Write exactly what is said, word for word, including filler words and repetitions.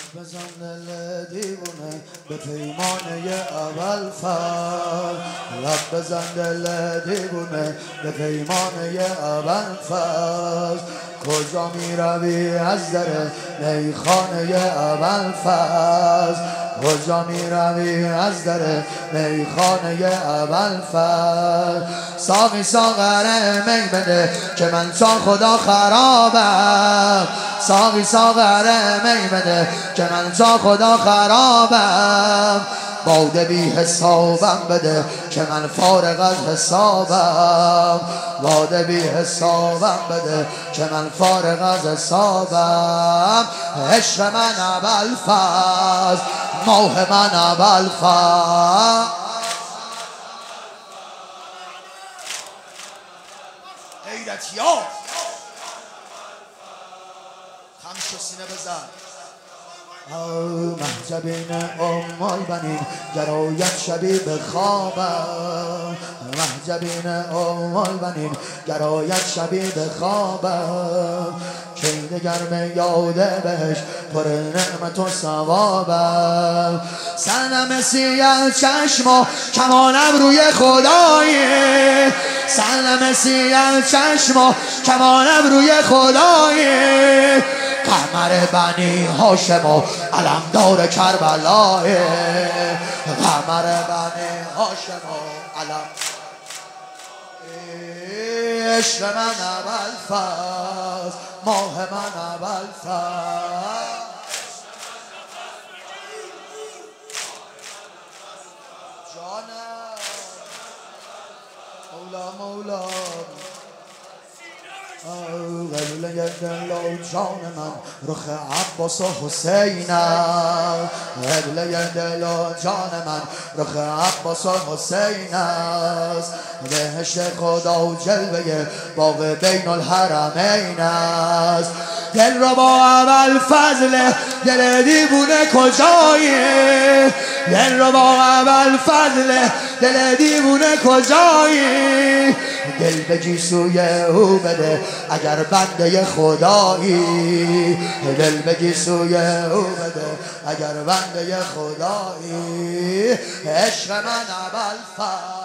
بزن دل دیوونه به پیمانه اول فصل، لب بزن دل دیوونه به پیمانه اول فصل. کجا می روی از در میخانه اول فصل، کجا می روی از در میخانه اول فصل. ساقی ساغر می بده که من تا خدا خرابم، ساقی ساغر می بده که من تا خدا خرابم. باده بی حسابم بده که من فارغ از حسابم، باده بی حسابم بده که من فارغ از حسابم. عشق من اول فصل، ماه من اول فصل. غیرتیا خمش سینه بزن. محجبین ام البنین گرایت شبی به خوابم، محجبین ام البنین گرایت شبی به خوابم. چین گرم یاد بهش پر نعمت و ثوابم. سرنم سیاه چشم و کمانم روی خدایی، سرنم سیاه چشم و کمانم روی خدایی. قمر بنی هاشم و علمدار کربلای، قمر بنی هاشم و علم. عشق من اول فصل، ماه من اول فصل. جانم مولا مولا قبله دل و جان من رخ عباس و حسینم، قبله دل و جان من رخ عباس و حسین است. بهشت خدا و جلوه باغ بین الحرمین است. دل را با اول فضل دل دیوونه کجایی، دل را با اول فضل دل دیوونه کجایی. دل بگی سوی او بده اگر بنده خدایی، دل بگی سوی او بده اگر بنده خدایی. عشق من اول فصل.